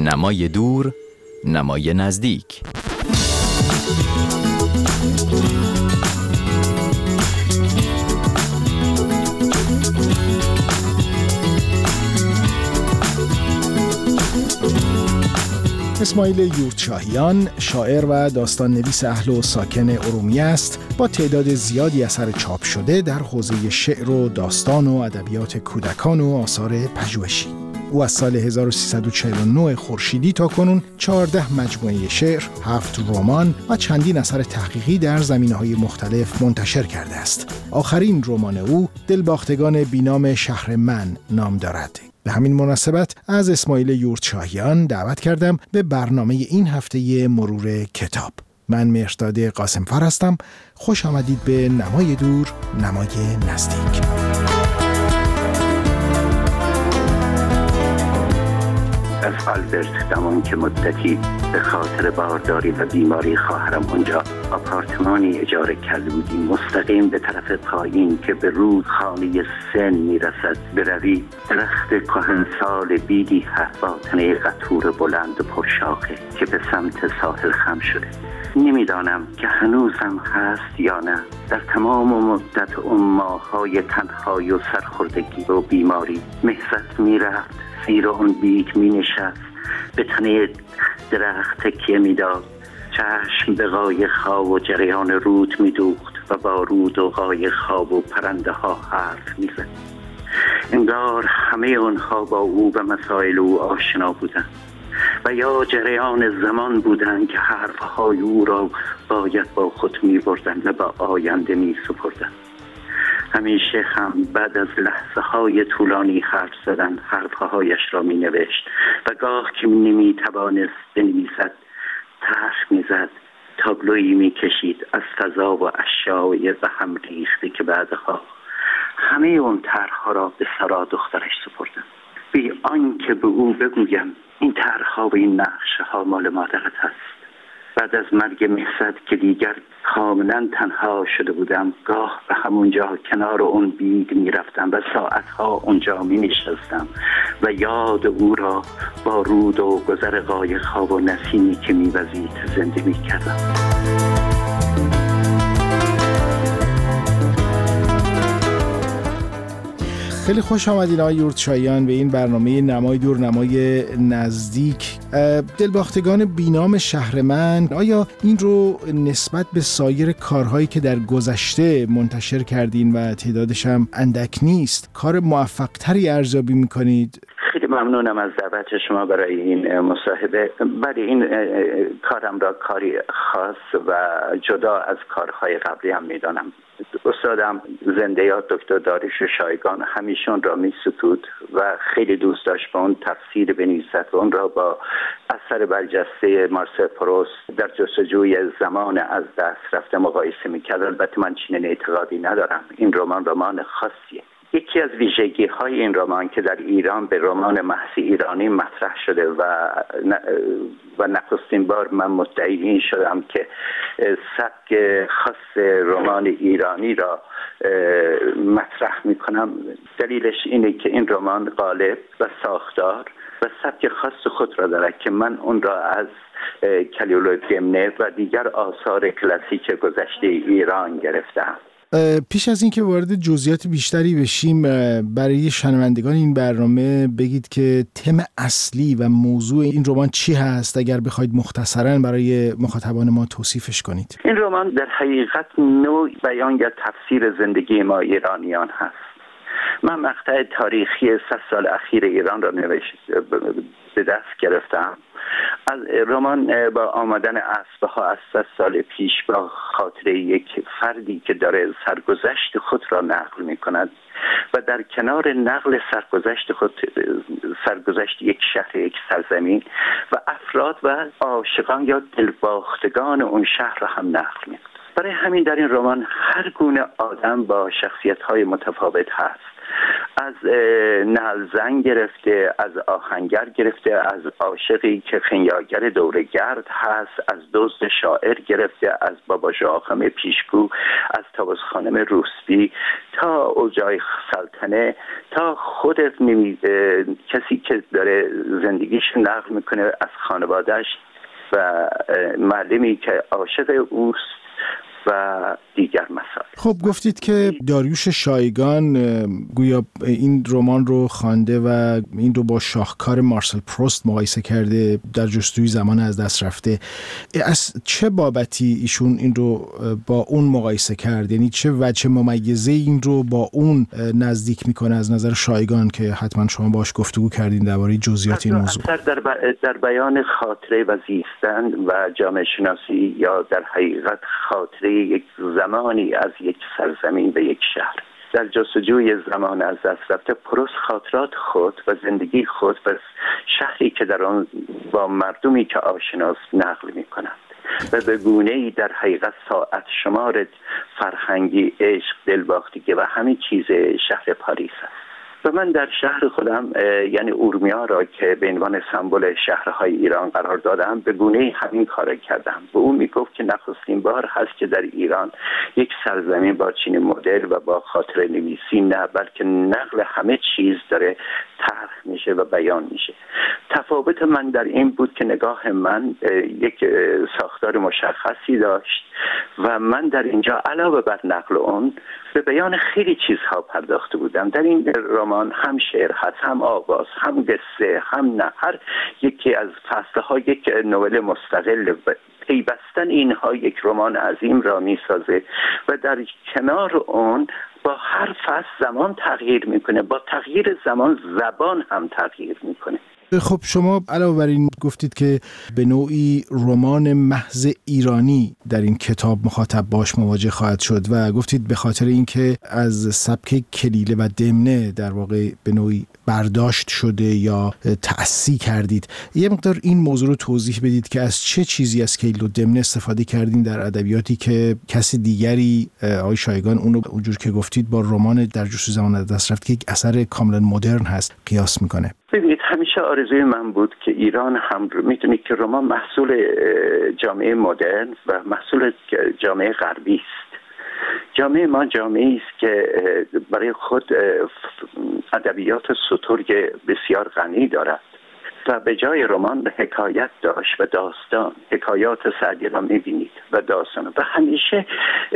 نمای دور، نمای نزدیک. اسماعیل یورتشاهیان شاعر و داستان نویس اهل و ساکن ارومیه است. با تعداد زیادی اثر چاپ شده در حوزه شعر و داستان و ادبیات کودکان و آثار پژوهشی. او از سال 1349 خورشیدی تا کنون 14 مجموعه شعر، 7 رمان و چندین اثر تحقیقی در زمینه‌های مختلف منتشر کرده است. آخرین رمان او دلباختگان بینام شهر من نام دارد. به همین مناسبت از اسماعیل یورتشاهیان دعوت کردم به برنامه این هفته مرور کتاب. من مهرداد قاسمفر هستم. خوش آمدید به نمای دور، نمای نزدیک. از آلبرت دامان که مدتی به خاطر بارداری و بیماری خواهرم اونجا آپارتمانی اجاره کرده بودیم، مستقیم به طرف پایین که به رودخانه سن میرسد بروی. درخت کهنسال بیدی هست با تنه قطور بلند و پرشاخه که به سمت ساحل خم شده. نمیدانم که هنوزم هست یا نه. در تمام مدت اون ماهای تنهایی و سرخوردگی و بیماری مهزت میرفت، زیر اون بیگ می نشست، به تنه درخت تکیه می داد، چشم به قایق‌ها و جریان رود می دوخت و با رود و قایق‌ها و پرنده ها حرف می زد. انگار همه اونها با او و مسائل او آشنا بودند و یا جریان زمان بودند که حرفهای او را باید با خود می بردند و با آینده می سپردند. همیشه هم بعد از لحظه های طولانی حرف زدن حرفهایش را می نوشت و گاه که نمی توانست بنویسد طرح می زد، تابلویی می کشید از فضا و اشیاء به هم ریخته که بعدها همه اون طرحها را به سارا دخترش سپردم، بی آنکه به او بگویم این طرحها و این نقشه ها مال مادرت هست. بعد از مرگ مهزت که دیگر کاملا تنها شده بودم، گاه به همونجا کنار اون بیگ می رفتم و ساعتها اونجا می نشستم و یاد او را با رود و گذر قایق‌ها و نسیمی که می وزید زنده می کردم. خیلی خوش آمدین آقای یورتشاهیان به این برنامه نمای دور، نمای نزدیک. دلباختگان بینام شهر من، آیا این رو نسبت به سایر کارهایی که در گذشته منتشر کردین و تعدادش هم اندک نیست، کار موفق تری ارزیابی میکنید؟ خیلی ممنونم از دعوت شما برای این مصاحبه. برای این کارم را کاری خاص و جدا از کارهای قبلی هم میدانم. استادم زنده یاد دکتر داریوش شایگان همیشه اون را می ستود و خیلی دوست داشت با اون تفسیر بنویسد و اون را با اثر برجسته مارسل پروست در جستجوی زمان از دست رفته مقایسه میکرد. البته من چنین اعتقادی ندارم. این رمان خاصیه. یکی از ویژگی های این رمان که در ایران به رمان محض ایرانی مطرح شده و نخستین بار من مدعی این شدم که سبک خاص رمان ایرانی را مطرح میکنم. دلیلش اینه که این رمان قالب و ساختار و سبک خاص خود را دارد که من اون را از کلیولو دمنه و دیگر آثار کلاسیک گذشته ایران گرفتم. پیش از این که وارد جزئیات بیشتری بشیم، برای شنوندگان این برنامه بگید که تم اصلی و موضوع این رمان چی هست، اگر بخواید مختصراً برای مخاطبان ما توصیفش کنید. این رمان در حقیقت نوع بیان یا تفسیر زندگی ما ایرانیان هست. من مقطع تاریخی 100 سال اخیر ایران را به دست گرفتم. از رمان با آمدن اسبها از 100 سال پیش با خاطر یک فردی که داره سرگذشت خود را نقل می کند و در کنار نقل سرگذشت یک شهر، یک سرزمین و افراد و عاشقان یا دلباختگان اون شهر را هم نقل می کند. برای همین در این رمان هر گونه آدم با شخصیت‌های متفاوت هست، از نعلزن گرفته، از آهنگر گرفته، از عاشقی که خنیاگر دورگرد هست، از دزد شاعر گرفته، از بابا ژاخم پیشگو، از طاووس خانم روسبی تا اوجای سلطنه، تا خود کسی که داره زندگیش نقل میکنه از خانوادهش و معلمی که عاشق اوست و دیگر مسائل. خب گفتید که داریوش شایگان گویا این رمان رو خوانده و این رو با شاهکار مارسل پروست مقایسه کرده در جستجوی زمان از دست رفته. از چه بابتی ایشون این رو با اون مقایسه کرد؟ یعنی چه وجه ممیزه این رو با اون نزدیک میکنه از نظر شایگان که حتما شما باش گفتگو کردین درباره جزئیات این موضوع؟ در بیان خاطره و زیستن و جامعه شناسی یا در حقیقت خاطره یک زمانی از یک سرزمین و یک شهر. در جستجوی زمان از دست رفته پروست خاطرات خود و زندگی خود و شهری که در آن با مردمی که آشناست نقل می کنند و به گونه‌ای در حقیقت ساعت شمار فرهنگی، عشق، دلباختگی و همه چیز شهر پاریس است. و من در شهر خودم یعنی اورمیا را که به عنوان سمبل شهرهای ایران قرار دادم به گونه‌ای همین کار کردم. به اون میگفت که نخستین بار هست که در ایران یک سرزمین با چنین مدل و با خاطره نویسی نه بلکه نقل همه چیز داره طرح میشه و بیان میشه. تفاوت من در این بود که نگاه من یک ساختار مشخصی داشت و من در اینجا علاوه بر نقل اون به بیان خیلی چیزها پرداخته بودم. در این رمان هم شعر هست، هم آواز، هم قصه، هم نه. هر یکی از فصلها یک نوئل مستقل پیوستن اینها یک رمان عظیم را میسازه و در کنار اون با هر فصل زمان تغییر میکنه، با تغییر زمان زبان هم تغییر میکنه. خب شما علاوه بر این گفتید که به نوعی رمان محض ایرانی در این کتاب مخاطب باش مواجه خواهد شد و گفتید به خاطر اینکه از سبک کلیله و دمنه در واقع به نوعی برداشت شده یا تأسی کردید. یه مقدار این موضوع رو توضیح بدید که از چه چیزی از کلیله و دمنه استفاده کردین در ادبیاتی که کسی دیگری آقای شایگان اون رو اونجور که گفتید با رمان در جستجوی زمان از دست رفته که یک اثر کاملا مدرن هست قیاس میکنه. ببینید همیشه آرزوی من بود که ایران هم میتونید که رمان محصول جامعه مدرن و محصول جامعه غربی است. جامعه ما جامعه است که برای خود ادبیات سترگ بسیار غنی دارد و به جای رمان حکایت داشت و داستان. حکایات سعدی را میبینید و داستان و همیشه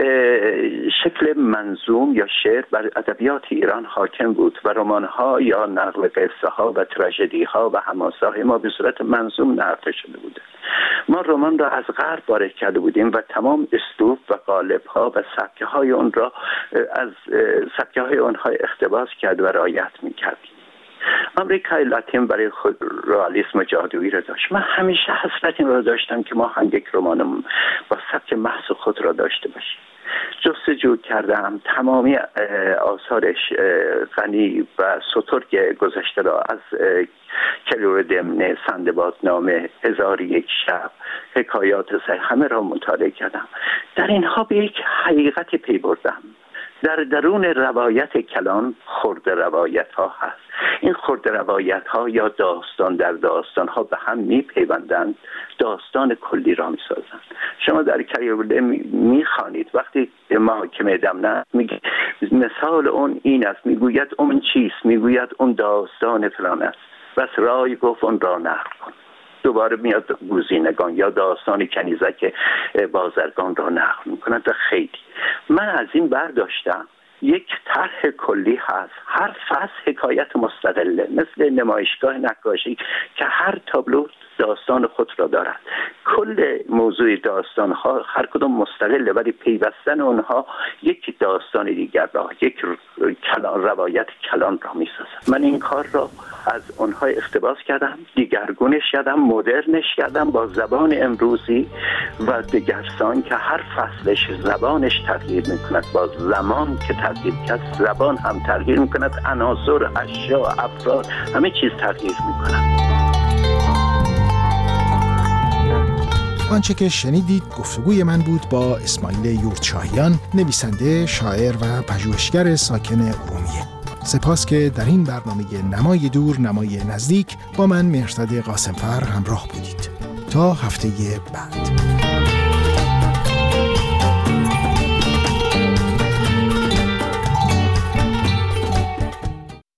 شکل منظوم یا شعر بر ادبیات ایران حاکم بود و رمان‌ها یا نقل قصه ها و تراژدی ها و حماسه‌های ما به صورت منظوم نقل شده بوده. ما رمان را از غرب وارد کرده بودیم و تمام اسلوب و قالب‌ها و سبکه‌های اون را از سبکه‌های اونها اقتباس کرد و رعایت می‌کردیم. آمریکای لاتین برای خود رئالیسم جادویی را داشت. من همیشه حسرت این را داشتم که ما هم یک رمان با سبک محض خود را داشته باشیم. جستجو کردم تمامی آثارش غنی و سترگ گذشته را از کلیله و دمنه، سندبادنامه، 1001 شب، حکایات سعدی همه را مطالعه کردم. در اینها به یک حقیقتی پی بردم. در درون روایت کلان خرد روایت ها هست. این خرد روایت ها یا داستان در داستان ها به هم می پیوندند، داستان کلی را می سازند. شما در کلیله می خوانید وقتی محاکمه دمنه میگه مثال اون این است، میگوید اون چیست، میگوید اون داستان فلان است، بس رای گفت اون را نقل کن. دوباره میاد گوزینگان یا داستان کنیزک بازرگان را نقل میکنند و خیلی. من از این برداشتم یک طرح کلی هست، هر فصل حکایت مستقله، مثل نمایشگاه نقاشی که هر تابلو داستان خود را دارد. کل موضوع داستان ها هر کدوم مستقله ولی پیوستن اونها یک داستان دیگر را، یک کلان روایت کلان را میسازد. من این کار را از اونها اقتباس کردم، دیگرگونش کردم، مدرنش کردم با زبان امروزی و دگرسان که هر فصلش زبانش تغییر میکند، با زمان که تغییر کرد زبان هم تغییر میکند، عناصر، اشیا، افراد همه چیز تغییر میکند. آنچه که شنیدید گفتگوی من بود با اسماعیل یورتشاهیان، نویسنده، شاعر و پژوهشگر ساکن ارومیه. سپاس که در این برنامه نمای دور نمای نزدیک با من مهرزاد قاسمفر همراه بودید. تا هفته بعد.